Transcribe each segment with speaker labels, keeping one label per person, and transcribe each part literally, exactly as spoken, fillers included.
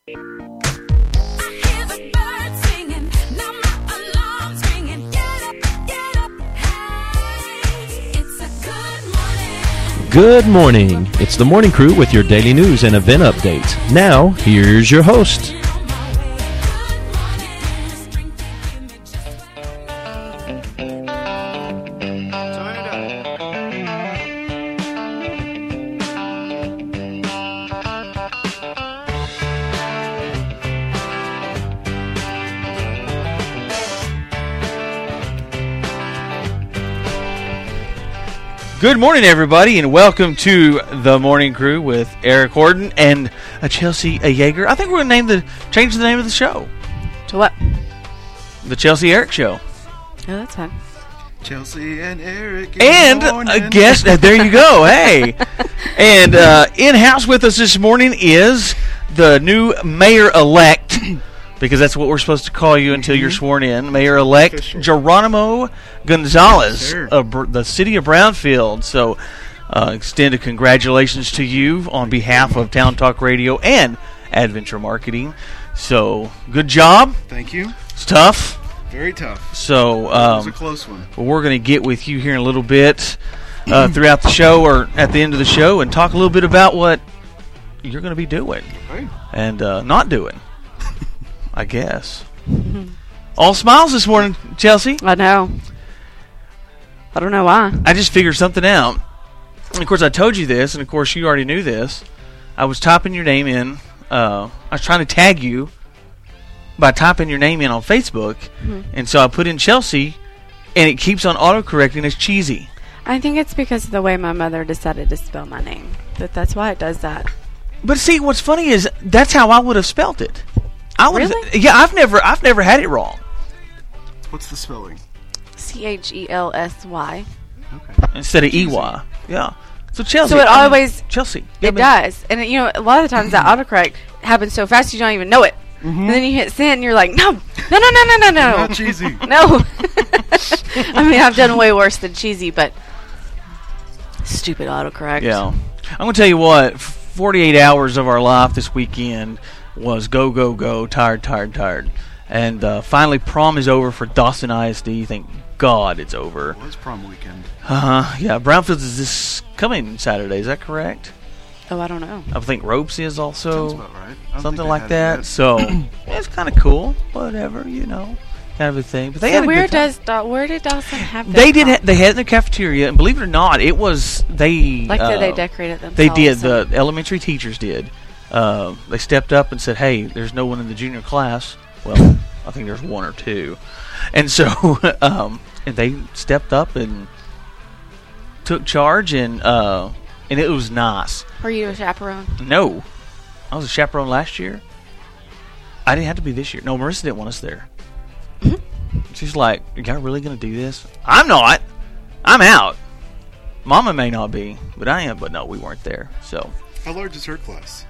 Speaker 1: Good morning. It's the Morning Crew with your daily news and event update. Now, here's your host.
Speaker 2: Good morning, everybody, and welcome to the Morning Crew with Eric Horton and a Chelsea a Yeager. I think we're going to name the change the name of the show
Speaker 3: to what?
Speaker 2: The Chelsea Eric Show.
Speaker 3: Oh, that's fine.
Speaker 4: Chelsea and Eric in
Speaker 2: and
Speaker 4: the morning.
Speaker 2: a guest. Uh, there you go. Hey, and uh, in house with us this morning is the new mayor-elect. Because that's what we're supposed to call you until mm-hmm. you're sworn in. Mayor-elect Official. Geronimo Gonzalez sure. of Br- the city of Brownfield. So uh, extend a congratulations to you on behalf of Town Talk Radio and Adventure Marketing. So good job.
Speaker 4: Thank you.
Speaker 2: It's tough.
Speaker 4: Very tough.
Speaker 2: So um,
Speaker 4: it was a close one.
Speaker 2: Well, we're going to get with you here in a little bit uh, throughout the show or at the end of the show and talk a little bit about what you're going to be doing
Speaker 4: okay.
Speaker 2: and uh, not doing. I guess. All smiles this morning, Chelsea.
Speaker 3: I know. I don't know why.
Speaker 2: I just figured something out. And of course, I told you this, and of course, you already knew this. I was typing your name in. Uh, I was trying to tag you by typing your name in on Facebook, mm-hmm. and so I put in Chelsea, and it keeps on autocorrecting as Cheesy.
Speaker 3: I think it's because of the way my mother decided to spell my name. That that's why it does that.
Speaker 2: But see, what's funny is that's how I would have spelt it. I would
Speaker 3: really?
Speaker 2: Yeah, I've never, I've never had it wrong.
Speaker 4: What's the spelling?
Speaker 3: C H E L S Y.
Speaker 2: Okay. Instead of E Y. Yeah. So Chelsea.
Speaker 3: So it
Speaker 2: I
Speaker 3: always
Speaker 2: mean, Chelsea.
Speaker 3: It yeah, does, and it, you know, a lot of times that autocorrect happens so fast you don't even know it, mm-hmm. and then you hit send, and you're like, no, no, no, no, no, no, no.
Speaker 4: Not cheesy.
Speaker 3: No. I mean, I've done way worse than cheesy, but stupid autocorrect.
Speaker 2: Yeah. I'm gonna tell you what. forty-eight hours of our life this weekend was go, go, go, tired, tired, tired. And uh, finally prom is over for Dawson I S D. Thank God it's over.
Speaker 4: It was prom weekend.
Speaker 2: Uh-huh. Yeah, Brownfields is this coming Saturday. Is that correct?
Speaker 3: Oh, I don't know.
Speaker 2: I think Ropes is also.
Speaker 4: Sounds about right.
Speaker 2: Something like that. So, yeah, it's kind of cool. Whatever, you know. Kind of a thing. But they
Speaker 3: so
Speaker 2: had a
Speaker 3: where
Speaker 2: good time.
Speaker 3: does da- where did Dawson have that?
Speaker 2: They did. Ha- they had it in the cafeteria, and believe it or not, it was they.
Speaker 3: Like
Speaker 2: uh,
Speaker 3: did they decorated themselves?
Speaker 2: They did. The elementary teachers did. Uh, they stepped up and said, "Hey, there's no one in the junior class." Well, I think there's one or two, and so um, and they stepped up and took charge, and uh, and it was nice.
Speaker 3: Were you a chaperone?
Speaker 2: No, I was a chaperone last year. I didn't have to be this year. No, Marissa didn't want us there. Mm-hmm. She's like, "Are y'all really going to do this?" I'm not. I'm out. Mama may not be, but I am. But no, we weren't there. So,
Speaker 4: how large is her class?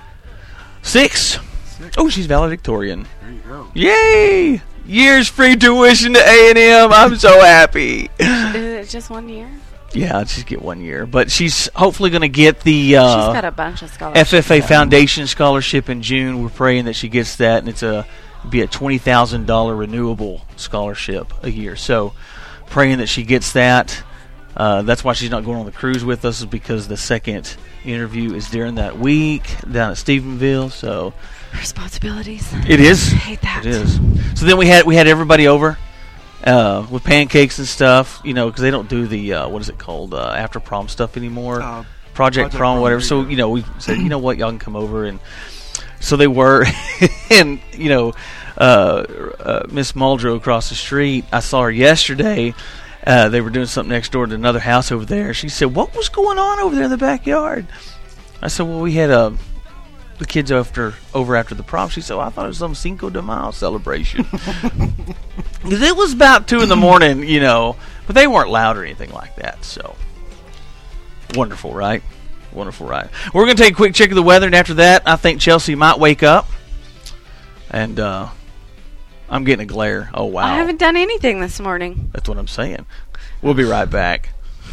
Speaker 2: Six. Six. Oh, she's valedictorian.
Speaker 4: There you go.
Speaker 2: Yay! Years free tuition to A and M. I'm so happy.
Speaker 3: Is it just one year?
Speaker 2: Yeah, I'll just get one year. But she's hopefully going to get the uh,
Speaker 3: she's got a bunch of scholarships.
Speaker 2: F F A Foundation scholarship in June. We're praying that she gets that, and it's a be a twenty thousand dollars renewable scholarship a year. So, praying that she gets that. Uh, that's why she's not going on the cruise with us, is because the second interview is during that week down at Stephenville. So
Speaker 3: responsibilities.
Speaker 2: It is.
Speaker 3: I hate that.
Speaker 2: It is. So then we had we had everybody over uh, with pancakes and stuff, you know, because they don't do the uh, what is it called uh, after prom stuff anymore. Uh, Project, Project Prom, whatever. So you know, we said, you know what, y'all can come over, and so they were, and you know, uh, uh, Miss Muldrow across the street, I saw her yesterday. Uh, they were doing something next door to another house over there. She said, "What was going on over there in the backyard?" I said, "Well, we had uh, the kids after over after the prom." She said, well, "I thought it was some Cinco de Mayo celebration." Because it was about two in the morning, you know, but they weren't loud or anything like that. So wonderful, right? Wonderful, right? We're going to take a quick check of the weather, and after that, I think Chelsea might wake up. And uh, I'm getting a glare. Oh, wow.
Speaker 3: I haven't done anything this morning.
Speaker 2: That's what I'm saying. We'll be right back.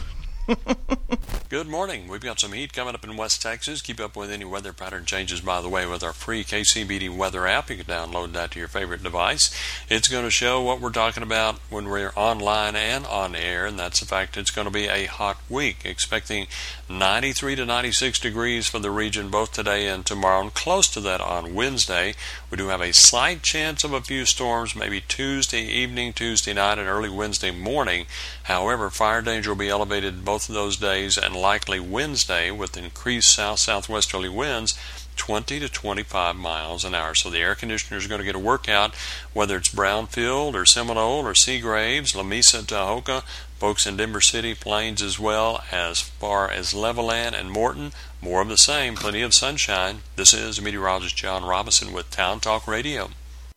Speaker 5: Good morning. We've got some heat coming up in West Texas. Keep up with any weather pattern changes, by the way, with our free K C B D weather app. You can download that to your favorite device. It's going to show what we're talking about when we're online and on air, and that's the fact it's going to be a hot week. Expecting ninety-three to ninety-six degrees for the region both today and tomorrow, and close to that on Wednesday. We do have a slight chance of a few storms, maybe Tuesday evening, Tuesday night, and early Wednesday morning. However, fire danger will be elevated both of those days, and likely Wednesday with increased south-southwesterly winds, twenty to twenty-five miles an hour. So the air conditioner is going to get a workout, whether it's Brownfield or Seminole or Seagraves, La Mesa, Tahoka, folks in Denver City, Plains, as well as far as Levelland and Morton. More of the same, plenty of sunshine. This is meteorologist John Robinson with Town Talk Radio.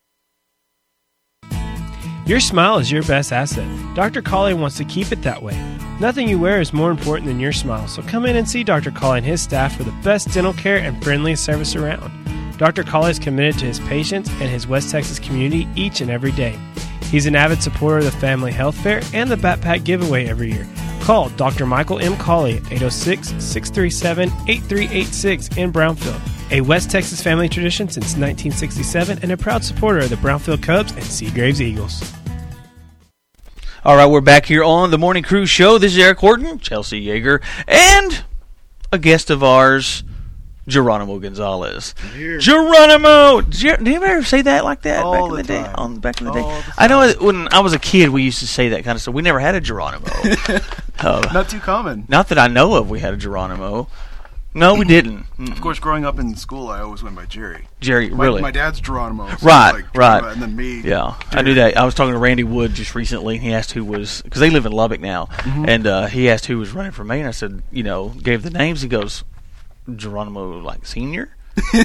Speaker 6: Your smile is your best asset. Doctor Colley wants to keep it that way. Nothing you wear is more important than your smile, so come in and see Doctor Colley and his staff for the best dental care and friendliest service around. Doctor Colley is committed to his patients and his West Texas community each and every day. He's an avid supporter of the Family Health Fair and the Backpack Giveaway every year. Call Doctor Michael M. Colley at eight oh six, six three seven, eight three eight six in Brownfield. A West Texas family tradition since nineteen sixty-seven and a proud supporter of the Brownfield Cubs and Seagraves Eagles.
Speaker 2: All right, we're back here on the Morning Crew Show. This is Eric Horton, Chelsea Yeager, and a guest of ours, Geronimo Gonzalez.
Speaker 4: Here.
Speaker 2: Geronimo! Did you, did you ever say that like that
Speaker 4: All
Speaker 2: back in
Speaker 4: the
Speaker 2: the day?
Speaker 4: time.
Speaker 2: On back in the
Speaker 4: All
Speaker 2: day,
Speaker 4: the
Speaker 2: I know
Speaker 4: time.
Speaker 2: it- when I was a kid, we used to say that kind of stuff. We never had a Geronimo. uh,
Speaker 4: Not too common.
Speaker 2: not that I know of. We had a Geronimo. No, we didn't.
Speaker 4: Of course, growing up in school, I always went by Jerry.
Speaker 2: Jerry,
Speaker 4: My,
Speaker 2: really?
Speaker 4: My dad's Geronimo. So
Speaker 2: Right,
Speaker 4: like,
Speaker 2: right.
Speaker 4: Geronimo, and then me.
Speaker 2: Yeah, I
Speaker 4: Jerry.
Speaker 2: knew that. I was talking to Randy Wood just recently, and he asked who was, because they live in Lubbock now,
Speaker 4: Mm-hmm.
Speaker 2: and uh, he asked who was running for mayor, and I said, you know, gave the names. He goes, Geronimo, like, senior?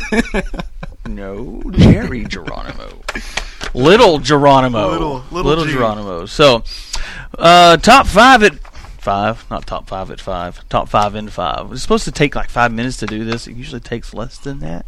Speaker 2: No, Jerry Geronimo. Little Geronimo.
Speaker 4: Little- little G.
Speaker 2: Geronimo. So, uh, top five at five, not top five at five, top five in five. It's supposed to take like five minutes to do this. It usually takes less than that.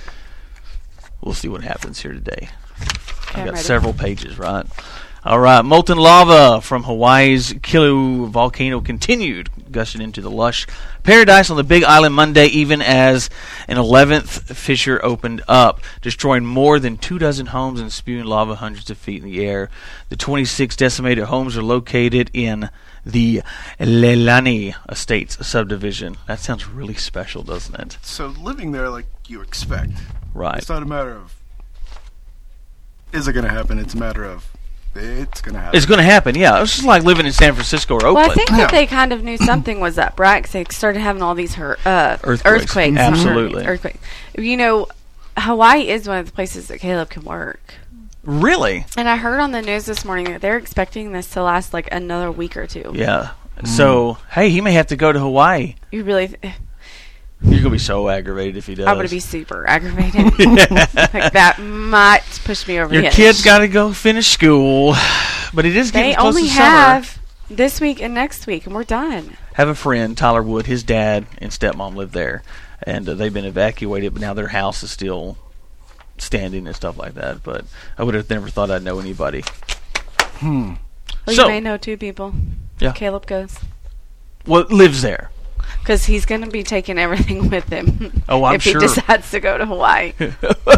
Speaker 2: We'll see what happens here today.
Speaker 3: Okay,
Speaker 2: I've
Speaker 3: I'm
Speaker 2: got
Speaker 3: ready.
Speaker 2: several pages, right? All right. Molten lava from Hawaii's Kilu volcano continued gushing into the lush paradise on the Big Island Monday, even as an eleventh fissure opened up, destroying more than two dozen homes and spewing lava hundreds of feet in the air. The twenty-six decimated homes are located in the Leilani Estates subdivision. That sounds really special, doesn't it?
Speaker 4: So living there like you expect.
Speaker 2: Right.
Speaker 4: It's not a matter of, is it going to happen? It's a matter of, it's going to happen.
Speaker 2: It's going to happen, yeah. It's just like living in San Francisco or Oakland.
Speaker 3: Well, I think
Speaker 4: Yeah.
Speaker 3: that they kind of knew something was up, right? 'Cause they started having all these hur- uh,
Speaker 2: Earthquakes.
Speaker 3: earthquakes. not
Speaker 2: Absolutely.
Speaker 3: Earthquakes. You know, Hawaii is one of the places that Caleb can work.
Speaker 2: Really?
Speaker 3: And I heard on the news this morning that they're expecting this to last like another week or two.
Speaker 2: Yeah. So, hey, he may have to go to Hawaii.
Speaker 3: You really, th-
Speaker 2: You're going to be so aggravated if he does.
Speaker 3: I'm going to be super aggravated. Like that might push me over
Speaker 2: Your
Speaker 3: the edge.
Speaker 2: kid's got to go finish school. But it is getting
Speaker 3: They
Speaker 2: close
Speaker 3: only
Speaker 2: to summer.
Speaker 3: have this week and next week, and we're done.
Speaker 2: Have a friend, Tyler Wood. His dad and stepmom live there. And uh, they've been evacuated, but now their house is still standing and stuff like that. But I would have never thought I'd know anybody.
Speaker 3: Well,
Speaker 2: So-
Speaker 3: you may know two people.
Speaker 2: Yeah.
Speaker 3: Caleb goes.
Speaker 2: Well, lives there.
Speaker 3: Because he's going to be taking everything with him.
Speaker 2: Oh, I'm
Speaker 3: if
Speaker 2: sure.
Speaker 3: he decides to go to Hawaii. he,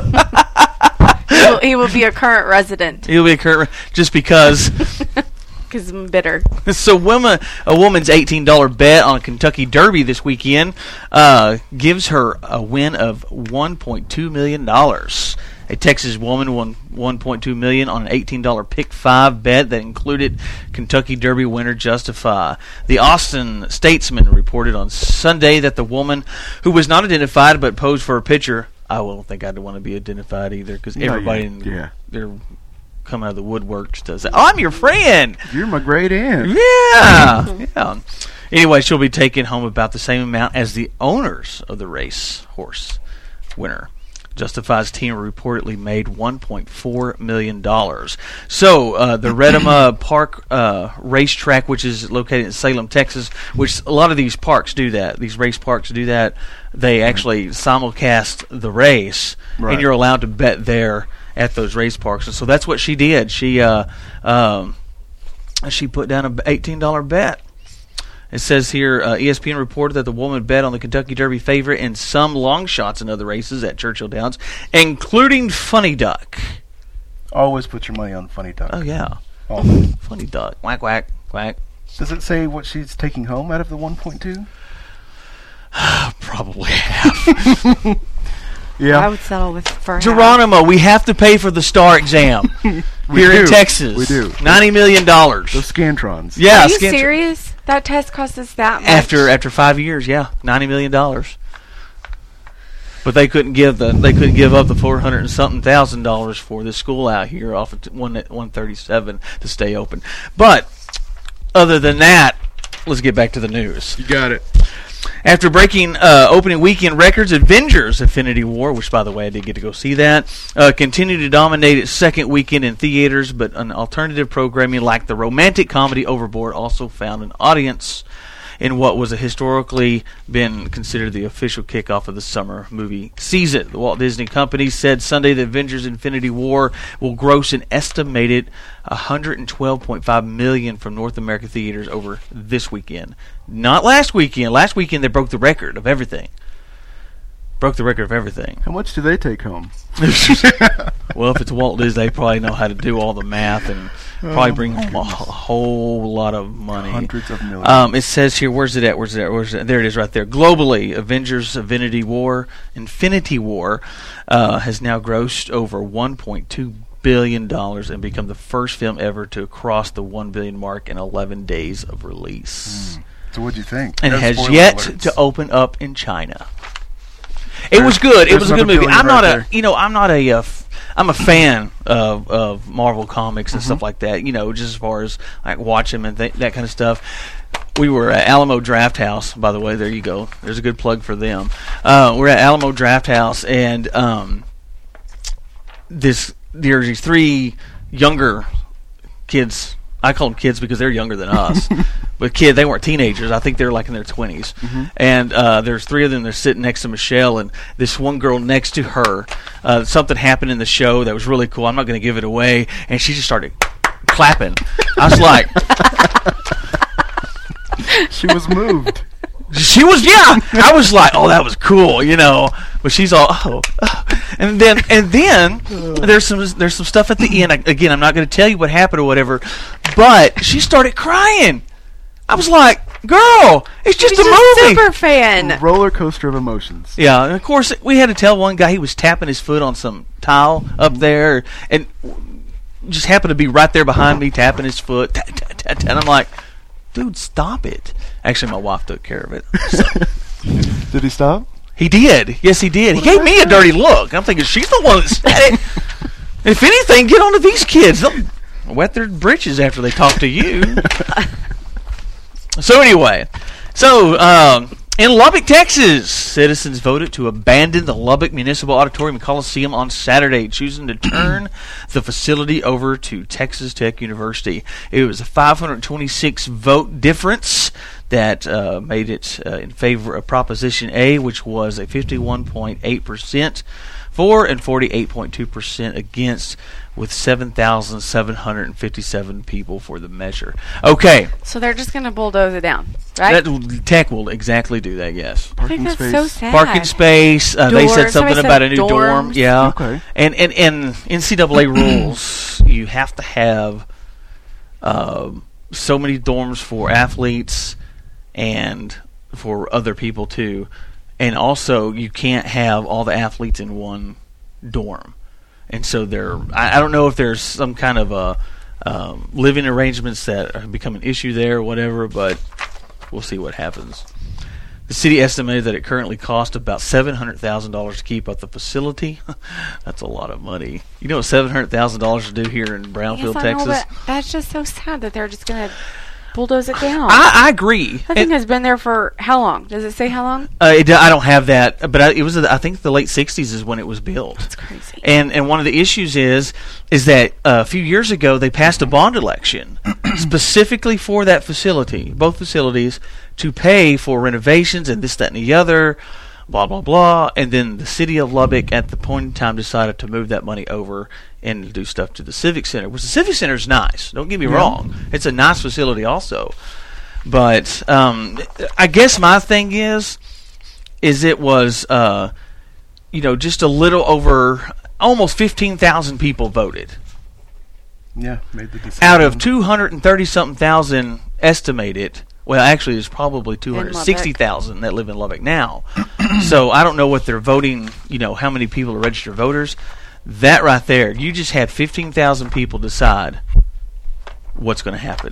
Speaker 3: will, he will be a current resident
Speaker 2: He'll be a current, just because.
Speaker 3: because I'm bitter.
Speaker 2: So, woman, a woman's eighteen dollars bet on a Kentucky Derby this weekend uh, gives her a win of one point two million dollars. A Texas woman won one point two million dollars on an eighteen dollars pick five bet that included Kentucky Derby winner Justify. The Austin Statesman reported on Sunday that the woman, who was not identified but posed for a picture, I don't think I'd want to be identified either, because
Speaker 4: No,
Speaker 2: everybody
Speaker 4: you-
Speaker 2: in,
Speaker 4: yeah.
Speaker 2: they're come out of the woodworks to say, "Oh, I'm your friend."
Speaker 4: You're my great aunt.
Speaker 2: Yeah, yeah. Anyway, she'll be taking home about the same amount as the owners of the race horse winner. Justify's team reportedly made one point four million dollars. So, uh, the Redema Park uh, racetrack, which is located in Salem, Texas, which a lot of these parks do that. These race parks do that. They actually simulcast the race,
Speaker 4: Right.
Speaker 2: and you're allowed to bet there at those race parks. And so that's what she did. She uh, um, she put down a eighteen dollars bet. It says here, uh, E S P N reported that the woman bet on the Kentucky Derby favorite and some long shots in other races at Churchill Downs, including Funny Duck.
Speaker 4: Always put your money on Funny Duck.
Speaker 2: Oh, yeah.
Speaker 4: Always.
Speaker 2: Funny Duck. Quack, quack, quack.
Speaker 4: Does it say what she's taking home out of the one point two?
Speaker 2: Probably half.
Speaker 4: Yeah.
Speaker 3: I would settle with for half.
Speaker 2: Geronimo, we have to pay for the STAR exam here
Speaker 4: do.
Speaker 2: in Texas.
Speaker 4: We do.
Speaker 2: ninety million dollars.
Speaker 4: Those Scantrons.
Speaker 2: Yeah,
Speaker 3: Are you
Speaker 2: Scantron-
Speaker 3: serious? That test cost us that much?
Speaker 2: After after five years, yeah, ninety million dollars. But they couldn't give the they couldn't give up the four hundred and something thousand dollars for this school out here off of one one thirty seven to stay open. But other than that, let's get back to the news.
Speaker 4: You got it.
Speaker 2: After breaking uh, opening weekend records, Avengers: Infinity War, which, by the way, I did get to go see that, uh, continued to dominate its second weekend in theaters, but an alternative programming like the romantic comedy Overboard also found an audience in what was a historically been considered the official kickoff of the summer movie season. The Walt Disney Company said Sunday that Avengers: Infinity War will gross an estimated one hundred twelve point five million dollars from North American theaters over this weekend. Not last weekend. Last weekend they broke the record of everything. Broke the record of everything.
Speaker 4: How much do they take home?
Speaker 2: Well, if it's Walt Disney, they probably know how to do all the math and probably bring home a, a whole lot of money.
Speaker 4: Hundreds of millions.
Speaker 2: Um, it says here, where's it at? Where's it at? Where's it at? There it is, right there. Globally, Avengers: Infinity War, Infinity War, uh, has now grossed over one point two billion dollars and become the first film ever to cross the one billion mark in eleven days of release.
Speaker 4: Mm. So, what'd you think?
Speaker 2: And
Speaker 4: No
Speaker 2: it has
Speaker 4: spoiler
Speaker 2: yet
Speaker 4: alerts.
Speaker 2: to open up in China. It was good. It
Speaker 4: there's
Speaker 2: was a good
Speaker 4: another
Speaker 2: movie.
Speaker 4: billion
Speaker 2: I'm
Speaker 4: right
Speaker 2: not
Speaker 4: there.
Speaker 2: a, you know, I'm not a, uh, f- I'm a fan of of Marvel comics and
Speaker 4: Mm-hmm.
Speaker 2: stuff like that. You know, just as far as like watch them and th- that kind of stuff. We were at Alamo Draft House, by the way. There you go. There's a good plug for them. Uh, we're at Alamo Draft House, and um, this there's these three younger kids. I call them kids because they're younger than us. But kid, they weren't teenagers. I think they're like in their twenties.
Speaker 4: Mm-hmm.
Speaker 2: And uh, there's three of them. They're sitting next to Michelle, and this one girl next to her. Uh, something happened in the show that was really cool. I'm not going to give it away. And she just started clapping. I was like,
Speaker 4: She was moved.
Speaker 2: she was, yeah. I was like, oh, that was cool, you know. But she's all, oh, oh. and then and then there's some there's some stuff at the end. I, again, I'm not going to tell you what happened or whatever. But she started crying. I was like, girl, it's just
Speaker 3: She's
Speaker 2: a
Speaker 3: a
Speaker 2: movie.
Speaker 3: super fan.
Speaker 4: Roller coaster of emotions.
Speaker 2: Yeah, and of course we had to tell one guy he was tapping his foot on some tile up there, and just happened to be right there behind me tapping his foot. Tat, tat, tat, tat. And I'm like, dude, stop it. Actually, my wife took care of it. So,
Speaker 4: Did he stop?
Speaker 2: he did. Yes, he did. He gave me a dirty look. I'm thinking she's the one that said it. If anything, get on to these kids. They'll wet their britches after they talk to you. So anyway, so um, in Lubbock, Texas, citizens voted to abandon the Lubbock Municipal Auditorium and Coliseum on Saturday, choosing to turn the facility over to Texas Tech University. It was a five hundred twenty-six vote difference that uh, made it uh, in favor of Proposition A, which was a fifty-one point eight percent for and forty-eight point two percent against, with seven thousand seven hundred fifty-seven people for the measure. Okay.
Speaker 3: So they're just going to bulldoze it down, right?
Speaker 2: That, tech will exactly do that, yes.
Speaker 3: I think
Speaker 4: Parking
Speaker 3: that's
Speaker 4: space.
Speaker 3: so sad.
Speaker 2: Parking space. Uh, they
Speaker 3: Doors.
Speaker 2: said something
Speaker 3: Somebody
Speaker 2: about
Speaker 3: said
Speaker 2: a new dorm.
Speaker 3: dorms.
Speaker 2: Yeah.
Speaker 4: Okay.
Speaker 2: And, and, and N C double A rules, you have to have um, so many dorms for athletes and for other people, too. And also, you can't have all the athletes in one dorm. And so there, I, I don't know if there's some kind of a um, living arrangements that have become an issue there or whatever, but we'll see what happens. The city estimated that it currently costs about seven hundred thousand dollars to keep up the facility. That's a lot of money. You know what seven hundred thousand dollars to do here in Brownfield,
Speaker 3: Yes, I know,
Speaker 2: Texas?
Speaker 3: but that's just so sad that they're just going to bulldoze it down.
Speaker 2: I, I agree.
Speaker 3: That thing has been there for how long? Does it say how long?
Speaker 2: Uh, it, I don't have that, but I, it was. I think the late sixties is when it was built.
Speaker 3: That's crazy.
Speaker 2: And and one of the issues is is that uh, a few years ago they passed a bond election specifically for that facility, both facilities, to pay for renovations and this, that, and the other, blah blah blah. And then the city of Lubbock at the point in time decided to move that money over and do stuff to the Civic Center, which the Civic Center is nice. Don't get me
Speaker 4: Yeah.
Speaker 2: wrong; it's a nice facility also. But um, I guess my thing is, is it was, uh, you know, just a little over, almost fifteen thousand people voted.
Speaker 4: Yeah, made the decision.
Speaker 2: Out of two hundred thirty something thousand estimated. Well, actually, there's probably two hundred sixty thousand that live in Lubbock now. So I don't know what they're voting, you know, how many people are registered voters. That right there, you just had fifteen thousand people decide what's going to happen.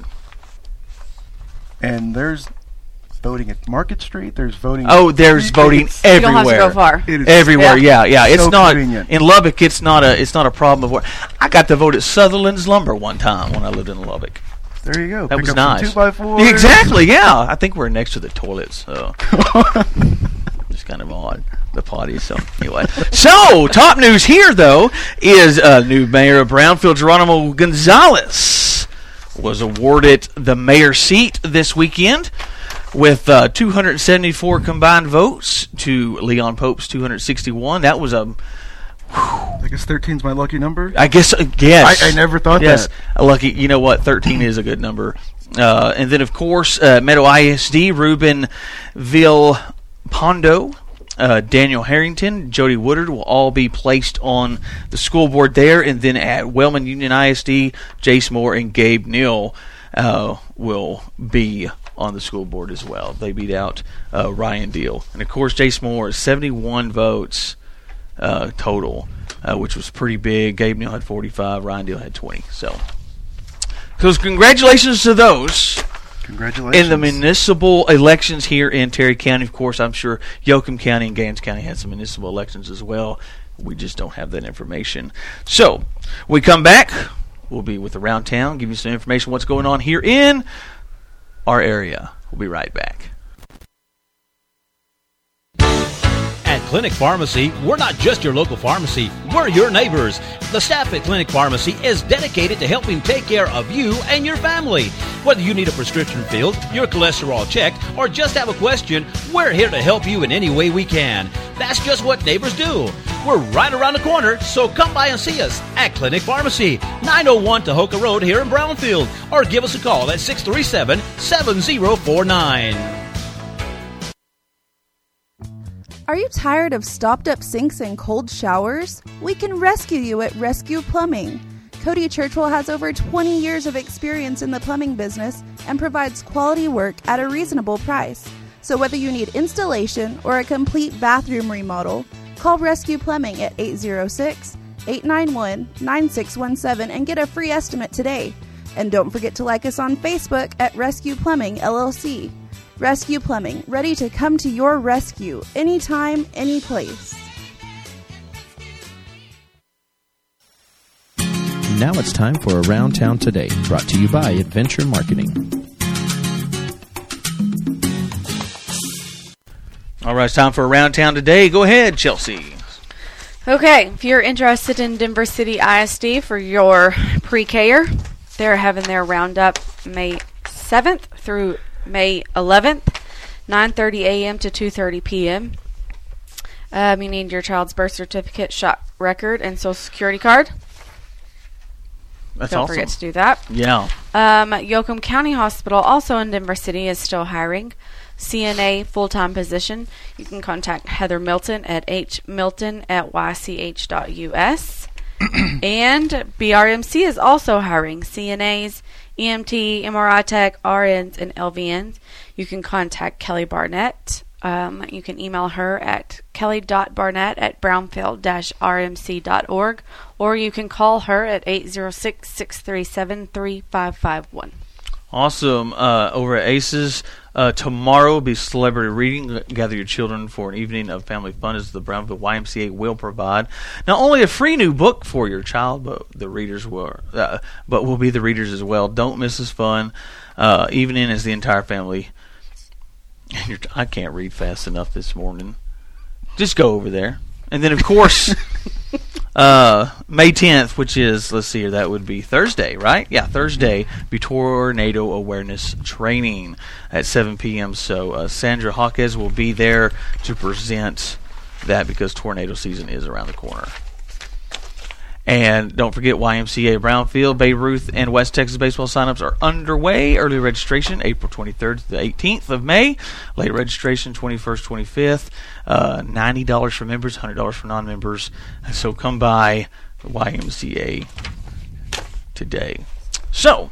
Speaker 4: And there's voting at Market Street. There's voting.
Speaker 2: Oh, there's voting
Speaker 4: it's,
Speaker 2: everywhere.
Speaker 3: You don't have to go far.
Speaker 4: It is
Speaker 2: Everywhere, yeah, yeah. It's
Speaker 4: so
Speaker 2: not
Speaker 4: convenient.
Speaker 2: in Lubbock. It's not a. It's not a problem of work. I got to vote at Sutherland's Lumber one time when I lived in Lubbock.
Speaker 4: There you go.
Speaker 2: That
Speaker 4: Pick
Speaker 2: was
Speaker 4: up
Speaker 2: nice.
Speaker 4: Some two by fours.
Speaker 2: Exactly. Yeah. I think we're next to the toilets. So it's kind of odd. The potty. So anyway. So top news here though is uh, new mayor of Brownfield, Geronimo Gonzalez, was awarded the mayor seat this weekend with uh, two hundred seventy-four combined votes to Leon Pope's two hundred sixty-one. That was a.
Speaker 4: I guess thirteen's my lucky number.
Speaker 2: I guess uh, yes.
Speaker 4: I, I never thought
Speaker 2: yes.
Speaker 4: that.
Speaker 2: Uh, lucky. You know what? thirteen is a good number. Uh, and then of course uh, Meadow I S D, Ruben Villalpando, uh, Daniel Harrington, Jody Woodard will all be placed on the school board there. And then at Wellman Union I S D, Jace Moore and Gabe Neal uh, will be on the school board as well. They beat out uh, Ryan Deal. And of course Jace Moore is seventy-one votes uh, total, uh, which was pretty big. Gabe Neal had forty-five, Ryan Deal had twenty. So, so congratulations to those.
Speaker 4: Congratulations.
Speaker 2: In the municipal elections here in Terry County. Of course, I'm sure Yoakum County and Gaines County had some municipal elections as well. We just don't have that information. So, we come back. We'll be with Around Town, give you some information what's going on here in our area. We'll be right back.
Speaker 7: At Clinic Pharmacy, we're not just your local pharmacy, we're your neighbors. The staff at Clinic Pharmacy is dedicated to helping take care of you and your family. Whether you need a prescription filled, your cholesterol checked, or just have a question, we're here to help you in any way we can. That's just what neighbors do. We're right around the corner, so come by and see us at Clinic Pharmacy, nine oh one Tahoka Road here in Brownfield, or give us a call at six three seven, seven oh four nine.
Speaker 8: Are you tired of stopped-up sinks and cold showers? We can rescue you at Rescue Plumbing. Cody Churchwell has over twenty years of experience in the plumbing business and provides quality work at a reasonable price. So whether you need installation or a complete bathroom remodel, call Rescue Plumbing at eight oh six, eight nine one, nine six one seven and get a free estimate today. And don't forget to like us on Facebook at Rescue Plumbing L L C. Rescue Plumbing, ready to come to your rescue anytime, any place.
Speaker 1: Now it's time for Around Town Today, brought to you by Adventure Marketing.
Speaker 2: All right, it's time for Around Town Today. Go ahead, Chelsea.
Speaker 3: Okay, if you're interested in Denver City I S D for your pre-K-er, they're having their roundup May seventh through May eleventh, nine thirty a.m. to two thirty p.m. Um, you need your child's birth certificate, shot record, and social security card.
Speaker 2: That's
Speaker 3: Don't
Speaker 2: awesome.
Speaker 3: forget to do that.
Speaker 2: Yeah.
Speaker 3: Um, Yoakum County Hospital, also in Denver City, is still hiring. C N A full-time position. You can contact Heather Milton at hmilton at y c h dot u s. And B R M C is also hiring C N As, E M T, M R I tech, R Ns, and L V Ns. You can contact Kelly Barnett. Um, you can email her at kelly dot barnett at brownfield dash r m c dot org, or you can call her at eight oh six, six three seven, three five five one.
Speaker 2: Awesome. Uh, over at Aces, uh, tomorrow will be celebrity reading. Gather your children for an evening of family fun as the Brownfield Y M C A will provide not only a free new book for your child, but the readers will, uh, but will be the readers as well. Don't miss this fun uh, evening as the entire family. I can't read fast enough this morning. Just go over there. And then, of course, uh, May tenth, which is, let's see here, that would be Thursday, right? Yeah, Thursday, be tornado awareness training at seven p.m. So uh, Sandra Hawkes will be there to present that because tornado season is around the corner. And don't forget, Y M C A Brownfield, Babe Ruth, and West Texas baseball signups are underway. Early registration, April twenty-third to the eighteenth of May. Late registration, twenty-first, twenty-fifth. Uh, ninety dollars for members, one hundred dollars for non-members. So come by the Y M C A today. So,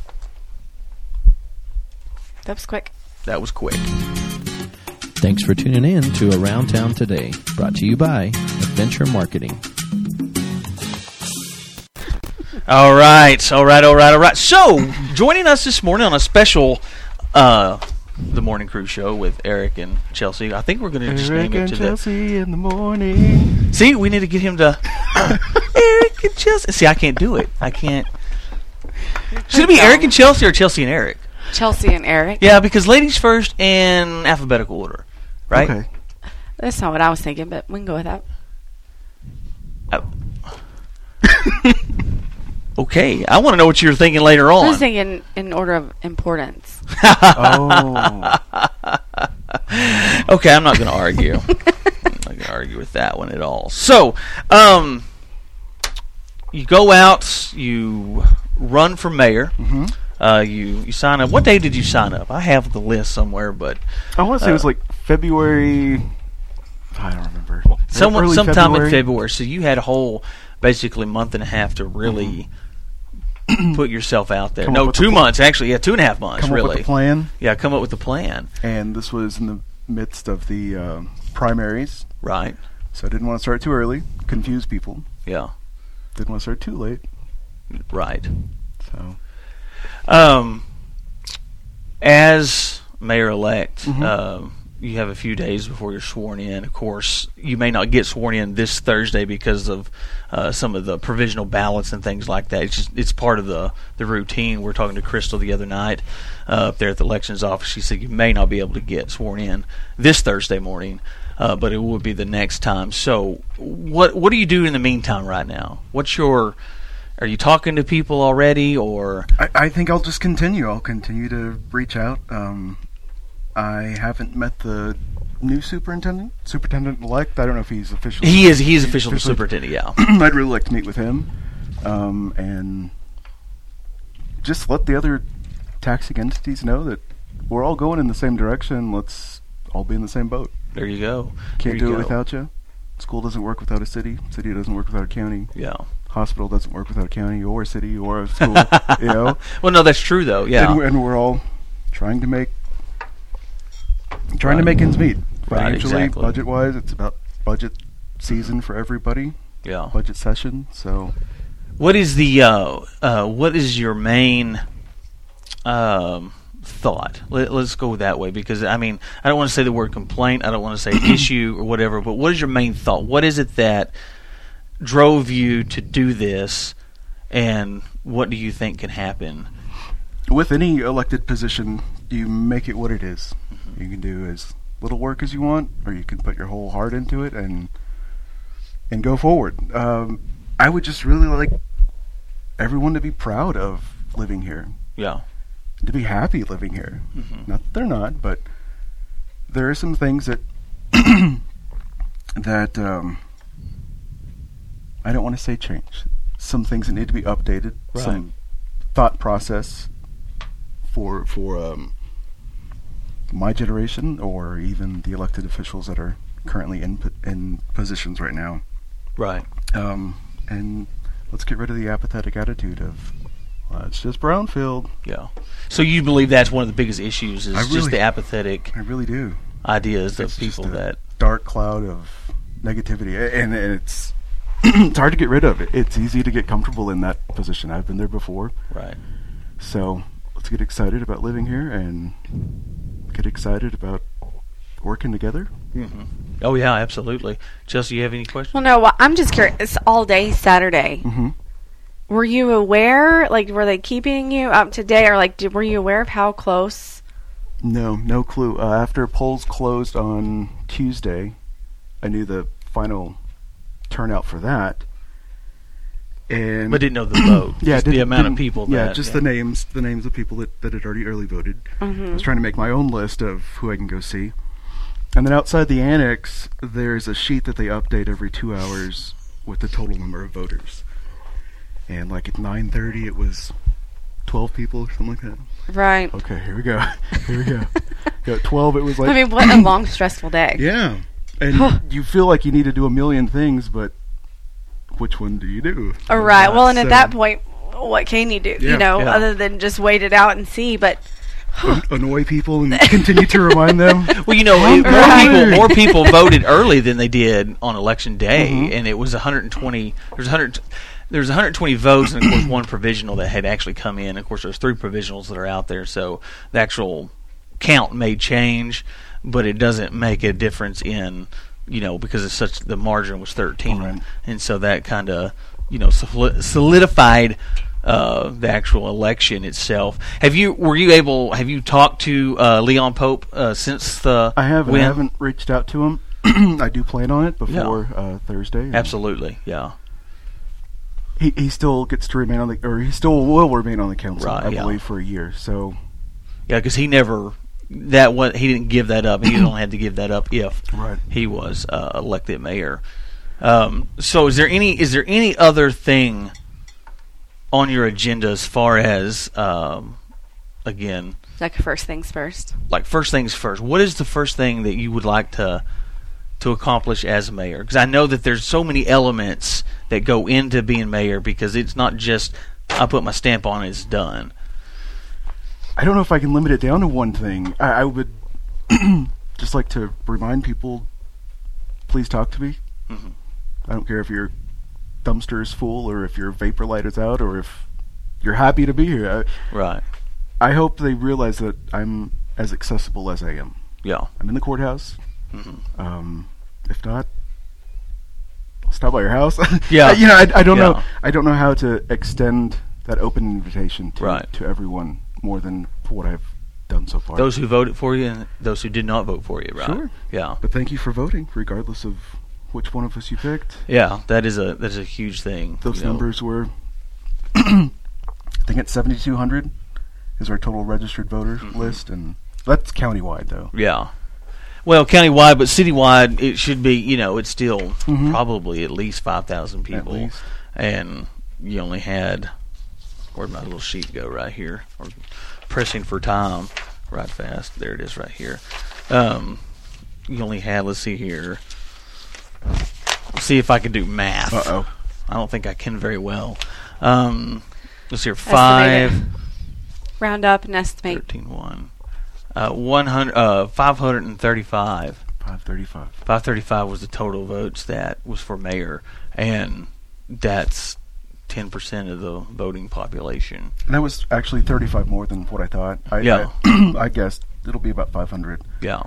Speaker 3: that was quick.
Speaker 2: That was quick.
Speaker 1: Thanks for tuning in to Around Town Today, brought to you by Adventure Marketing.
Speaker 2: All right, all right, all right, all right. So, joining us this morning on a special uh, The Morning Crew show with Eric and Chelsea. I think we're going to just name it to the...
Speaker 4: Chelsea in the morning.
Speaker 2: See, we need to get him to... Uh, Eric and Chelsea. See, I can't do it. I can't... Should it be Eric and Chelsea or Chelsea and Eric?
Speaker 3: Chelsea and Eric.
Speaker 2: Yeah, because ladies first in alphabetical order, right?
Speaker 4: Okay.
Speaker 3: That's not what I was thinking, but we can go with that.
Speaker 2: Uh, okay, I want to know what you're thinking later on.
Speaker 3: I was thinking in order of importance.
Speaker 4: Oh.
Speaker 2: Okay, I'm not going to argue. I'm not going to argue with that one at all. So, um, you go out, you run for mayor.
Speaker 4: Mm-hmm.
Speaker 2: Uh, you, you sign up. What day did you sign up? I have the list somewhere, but
Speaker 4: I want to say
Speaker 2: uh,
Speaker 4: it was like February. I don't remember.
Speaker 2: Someone,
Speaker 4: Early
Speaker 2: sometime
Speaker 4: February.
Speaker 2: in February. So you had a whole, basically, month and a half to really put yourself out there.
Speaker 4: Come
Speaker 2: No,
Speaker 4: up with
Speaker 2: two
Speaker 4: the pl-
Speaker 2: months actually. Yeah, two and a half months.
Speaker 4: Come
Speaker 2: really.
Speaker 4: up with a plan,
Speaker 2: Yeah, come up with a plan.
Speaker 4: and this was in the midst of the uh, primaries,
Speaker 2: Right.
Speaker 4: so I didn't want to start too early, confuse people.
Speaker 2: Yeah.
Speaker 4: Didn't want to start too late,
Speaker 2: Right.
Speaker 4: so
Speaker 2: Um, as mayor-elect,
Speaker 4: Mhm.
Speaker 2: um, you have a few days before you're sworn in. Of course, you may not get sworn in this Thursday because of uh, some of the provisional ballots and things like that. It's just it's part of the, the routine. We were talking to Crystal the other night uh, up there at the elections office. She said you may not be able to get sworn in this Thursday morning, uh, but it will be the next time. So, what what do you do in the meantime right now? What's your Are you talking to people already, or
Speaker 4: I, I think I'll just continue. I'll continue to reach out. Um, I haven't met the new superintendent, superintendent-elect. I don't know if he's officially...
Speaker 2: he is? He is official
Speaker 4: officially-
Speaker 2: superintendent. Yeah.
Speaker 4: I'd really like to meet with him, um, and just let the other taxing entities know that we're all going in the same direction. Let's all be in the same boat.
Speaker 2: There you go.
Speaker 4: Can't
Speaker 2: There
Speaker 4: do
Speaker 2: you
Speaker 4: it
Speaker 2: go.
Speaker 4: without you. School doesn't work without a city. City doesn't work without a county.
Speaker 2: Yeah.
Speaker 4: Hospital doesn't work without a county or a city or a school. You know.
Speaker 2: Well, no, that's true though. Yeah.
Speaker 4: And we're, and we're all trying to make trying
Speaker 2: Right.
Speaker 4: to make ends meet
Speaker 2: Right,
Speaker 4: financially,
Speaker 2: exactly.
Speaker 4: budget wise. It's about budget season for everybody.
Speaker 2: Yeah.
Speaker 4: Budget session. So
Speaker 2: What is the uh, uh, what is your main um, thought? Let, let's go that way, because I mean I don't want to say the word complaint. I don't want to say issue or whatever. But what is your main thought? What is it that drove you to do this, and what do you think can happen?
Speaker 4: with any elected position, you make it what it is. Mm-hmm. You can do as little work as you want, or you can put your whole heart into it and and go forward. Um, I would just really like everyone to be proud of living here.
Speaker 2: Yeah.
Speaker 4: To be happy living here.
Speaker 2: Mm-hmm.
Speaker 4: Not that they're not, but there are some things that that um, I don't want to say change. Some things that need to be updated.
Speaker 2: Right.
Speaker 4: Some thought process for for um, my generation, or even the elected officials that are currently in po- in positions right now.
Speaker 2: Right.
Speaker 4: Um, and let's get rid of the apathetic attitude of, well, it's just brownfield.
Speaker 2: Yeah. So you believe that's one of the biggest issues is
Speaker 4: I
Speaker 2: just
Speaker 4: really-
Speaker 2: the apathetic
Speaker 4: I really do.
Speaker 2: ideas
Speaker 4: It's
Speaker 2: of people
Speaker 4: just a
Speaker 2: that
Speaker 4: dark cloud of negativity, A- and, and it's it's hard to get rid of it. It's easy to get comfortable in that position. I've been there before.
Speaker 2: right.
Speaker 4: So let's get excited about living here and get excited about working together.
Speaker 2: Mm-hmm. Oh yeah, absolutely. Chelsea, you have any questions?
Speaker 3: Well, no, well, I'm just curious. It's all day Saturday.
Speaker 4: Mm-hmm.
Speaker 3: Were you aware? Like, were they keeping you up to date, or like, did, were you aware of how close?
Speaker 4: No, no clue. Uh, after polls closed on Tuesday, I knew the final turnout for that. And
Speaker 2: But didn't know the vote.
Speaker 4: yeah,
Speaker 2: Just the
Speaker 4: didn't-
Speaker 2: amount of
Speaker 4: didn't-
Speaker 2: people.
Speaker 4: Yeah,
Speaker 2: that,
Speaker 4: just
Speaker 2: yeah.
Speaker 4: the names, the names of people that, that had already early voted. I
Speaker 3: Mm-hmm.
Speaker 4: was trying to make my own list of who I can go see. And then outside the annex, there's a sheet that they update every two hours with the total number of voters. and like at nine thirty it was twelve people or something like that.
Speaker 3: Right.
Speaker 4: Okay, here we go. Here we go. Yeah, at twelve it was like...
Speaker 3: I mean, what a long, stressful day.
Speaker 4: Yeah. And you feel like you need to do a million things, but which one do you do?
Speaker 3: All right. Well, and
Speaker 4: so,
Speaker 3: at that point, what can you do?
Speaker 4: Yeah,
Speaker 3: you know,
Speaker 2: yeah.
Speaker 3: other than just wait it out and see. But
Speaker 4: an- annoy people and continue to remind them.
Speaker 2: Well, you know,
Speaker 4: I'm
Speaker 2: it- more
Speaker 4: tired.
Speaker 2: people more people voted early than they did on election day,
Speaker 4: Mhm.
Speaker 2: and it was one hundred twenty. There's one hundred. There's one hundred twenty votes, and of course one provisional that had actually come in. Of course, there's three provisionals that are out there, so the actual count may change, but it doesn't make a difference in, you know, because it's such the margin was thirteen,
Speaker 4: Right.
Speaker 2: and so that kind of, you know, soli- solidified uh, the actual election itself. Have you were you able? Have you talked to uh, Leon Pope uh, since the
Speaker 4: I haven't.
Speaker 2: win?
Speaker 4: I haven't reached out to him. I do plan on it before uh, Thursday. and
Speaker 2: Absolutely, yeah.
Speaker 4: He he still gets to remain on the, or he still will remain on the council,
Speaker 2: Right,
Speaker 4: I
Speaker 2: yeah.
Speaker 4: believe, for a year. So
Speaker 2: Yeah, because he never that one he didn't give that up. He only had to give that up if
Speaker 4: Right.
Speaker 2: he was uh, elected mayor. Um, so, is there any is there any other thing on your agenda as far as um, again,
Speaker 3: like first things first.
Speaker 2: like first things first? What is the first thing that you would like to to accomplish as mayor? Because I know that there's so many elements that go into being mayor. Because it's not just I put my stamp on it, it's done.
Speaker 4: I don't know if I can limit it down to one thing. I, I would just like to remind people, please talk to me.
Speaker 2: Mhm.
Speaker 4: I don't care if your dumpster is full or if your vapor light is out or if you're happy to be here.
Speaker 2: Right.
Speaker 4: I, I hope they realize that I'm as accessible as I am.
Speaker 2: Yeah.
Speaker 4: I'm in the courthouse.
Speaker 2: Mhm.
Speaker 4: Um, if not, I'll stop by your house.
Speaker 2: Yeah.
Speaker 4: you know, I, I don't
Speaker 2: Yeah.
Speaker 4: know. I don't know how to extend that open invitation to
Speaker 2: Right.
Speaker 4: to everyone more than what I've done so far.
Speaker 2: Those who voted for you and those who did not vote for you, right?
Speaker 4: Sure.
Speaker 2: Yeah.
Speaker 4: But thank you for voting, regardless of which one of us you picked.
Speaker 2: Yeah, that is a that is a huge thing.
Speaker 4: Those
Speaker 2: you know.
Speaker 4: numbers were, I think it's seventy-two hundred is our total registered voter
Speaker 2: Mm-hmm.
Speaker 4: list, and that's countywide, though.
Speaker 2: Yeah. Well, countywide, but citywide, it should be. You know, it's still
Speaker 4: Mhm.
Speaker 2: probably at least five thousand people,
Speaker 4: At least.
Speaker 2: and you only had. Where'd my little sheet go? Right here. Or pressing for time, right fast. There it is, right here. Um, you only had. Let's see here. Let's see if I can do math.
Speaker 4: Uh-oh.
Speaker 2: I don't think I can very well. Um, let's see here. Five.
Speaker 3: Estimate it. Round up and estimate.
Speaker 2: thirteen one. Uh, one hundred, uh, five hundred thirty-five.
Speaker 4: five thirty-five.
Speaker 2: five thirty-five was the total votes that was for mayor, and that's ten percent of the voting population.
Speaker 4: And that was actually thirty-five more than what I thought. I,
Speaker 2: Yeah.
Speaker 4: I, I guessed it'll be about five hundred.
Speaker 2: Yeah,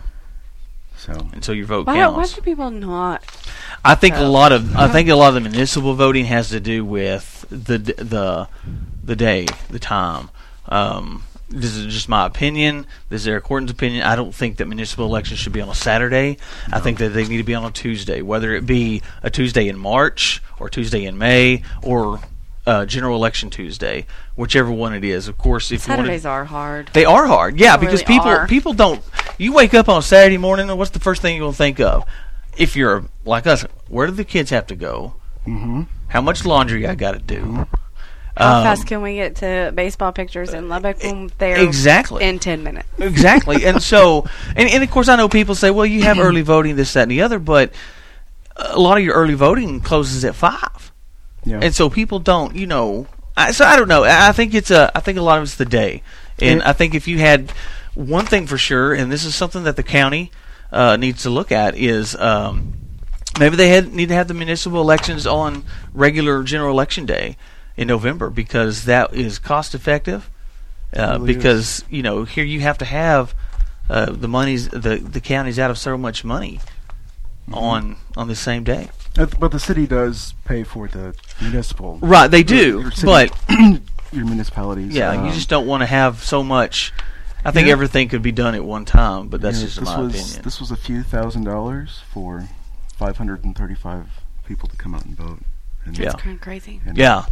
Speaker 4: So
Speaker 2: and so your vote
Speaker 3: Why, why
Speaker 2: counts.
Speaker 3: do people not?
Speaker 2: I think a
Speaker 3: Oh.
Speaker 2: lot of I think a lot of the municipal voting has to do with the d- the the day, the time. Um, this is just my opinion. This is Eric Horton's opinion. I don't think that municipal elections should be on a Saturday. I think that they need to be on a Tuesday, whether it be a Tuesday in March or Tuesday in May or uh, general election Tuesday, whichever one it is. Of course, if
Speaker 3: Saturdays
Speaker 2: you wanna,
Speaker 3: are hard.
Speaker 2: they are hard, yeah,
Speaker 3: They
Speaker 2: because
Speaker 3: really
Speaker 2: people
Speaker 3: are.
Speaker 2: people don't. You wake up on Saturday morning, and what's the first thing you'll think of? If you're like us, where do the kids have to go?
Speaker 4: Mm-hmm.
Speaker 2: How much laundry I got to do?
Speaker 3: How
Speaker 2: Um,
Speaker 3: fast can we get to baseball pictures in Lubbock? Boom, there
Speaker 2: exactly.
Speaker 3: in ten minutes.
Speaker 2: Exactly. And so, and, and of course, I know people say, well, you have early voting, this, that, and the other, but a lot of your early voting closes at five.
Speaker 4: Yeah.
Speaker 2: And so people don't, you know, I, so I don't know. I I think it's a, I think a lot of it's the day. And
Speaker 4: Yeah.
Speaker 2: I think if you had one thing for sure, and this is something that the county uh, needs to look at, is um, maybe they had, need to have the municipal elections on regular general election day in November, because that is cost effective. Uh,
Speaker 4: Really
Speaker 2: because
Speaker 4: is.
Speaker 2: you know, here you have to have uh, the money's the the county's out of so much money
Speaker 4: Mm-hmm.
Speaker 2: on on the same day.
Speaker 4: Uh, But the city does pay for the municipal.
Speaker 2: Right, they
Speaker 4: Your-
Speaker 2: do,
Speaker 4: your city-
Speaker 2: but
Speaker 4: your municipalities.
Speaker 2: yeah,
Speaker 4: um,
Speaker 2: you just don't want to have so much. I think
Speaker 4: Yeah.
Speaker 2: everything could be done at one time, but that's
Speaker 4: yeah,
Speaker 2: just
Speaker 4: this
Speaker 2: my
Speaker 4: was,
Speaker 2: opinion.
Speaker 4: This was a few thousand dollars for five hundred thirty-five people to come out and vote. And,
Speaker 2: Yeah.
Speaker 3: That's kind of crazy.
Speaker 4: and
Speaker 2: Yeah.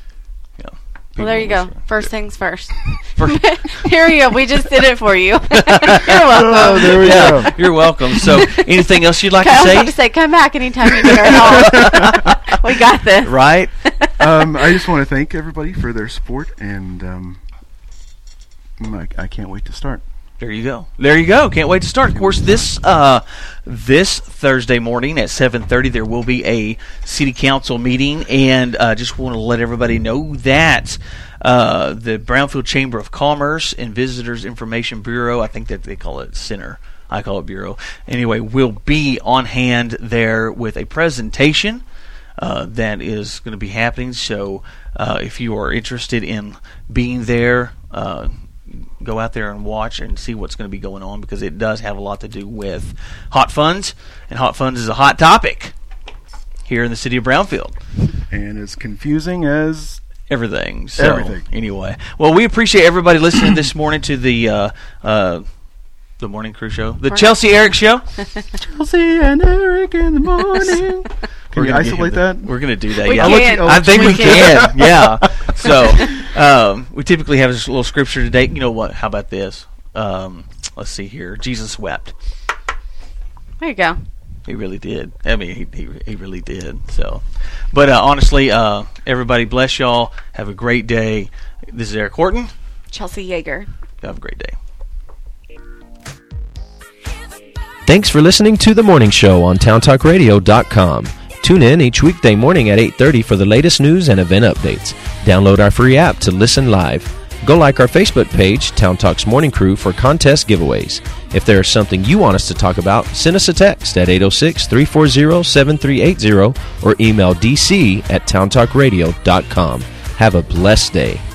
Speaker 3: Well, there you
Speaker 2: People
Speaker 3: go.
Speaker 2: was-
Speaker 3: First things first.
Speaker 2: First-
Speaker 3: Here you go. We just did it for you. You're
Speaker 4: Oh,
Speaker 3: welcome.
Speaker 4: there we
Speaker 2: yeah,
Speaker 4: go.
Speaker 2: you're welcome. So, anything else you'd like
Speaker 3: I was
Speaker 2: to
Speaker 3: about to
Speaker 2: say?
Speaker 3: say, come back anytime you need our help. We got this.
Speaker 2: Right?
Speaker 4: um, I just want to thank everybody for their support, and um, I, I can't wait to start.
Speaker 2: There you go. There you go. Can't wait to start. Of course, this uh, this Thursday morning at seven thirty, there will be a city council meeting, and uh, just want to let everybody know that uh, the Brownfield Chamber of Commerce and Visitors Information Bureau, I think that they call it Center, I call it Bureau, anyway, will be on hand there with a presentation uh, that is going to be happening. So uh, if you are interested in being there, uh, go out there and watch and see what's going to be going on, because it does have a lot to do with hot funds, and hot funds is a hot topic here in the city of Brownfield.
Speaker 4: And as confusing as
Speaker 2: everything. So,
Speaker 4: everything.
Speaker 2: Anyway, well, we appreciate everybody listening this morning to the uh, uh, the Morning Crew Show, the Chelsea Eric Show.
Speaker 4: Chelsea and Eric in the morning. Can you isolate
Speaker 2: the,
Speaker 4: that?
Speaker 2: We're going to do that.
Speaker 3: We
Speaker 2: yeah,
Speaker 3: can.
Speaker 2: I think we,
Speaker 3: we
Speaker 2: can. can. Yeah. So um, we typically have this little scripture today. You know what? How about this? Um, let's see here. Jesus wept.
Speaker 3: There you go.
Speaker 2: He really did. I mean, he he, he really did. So, but uh, honestly, uh, everybody, bless y'all. Have a great day. This is Eric Horton.
Speaker 3: Chelsea Yeager.
Speaker 2: Have a great day.
Speaker 1: Thanks for listening to The Morning Show on town talk radio dot com. Tune in each weekday morning at eight thirty for the latest news and event updates. Download our free app to listen live. Go like our Facebook page, Town Talk's Morning Crew, for contest giveaways. If there is something you want us to talk about, send us a text at eight oh six, three four zero, seven three eight zero or email d c at town talk radio dot com. Have a blessed day.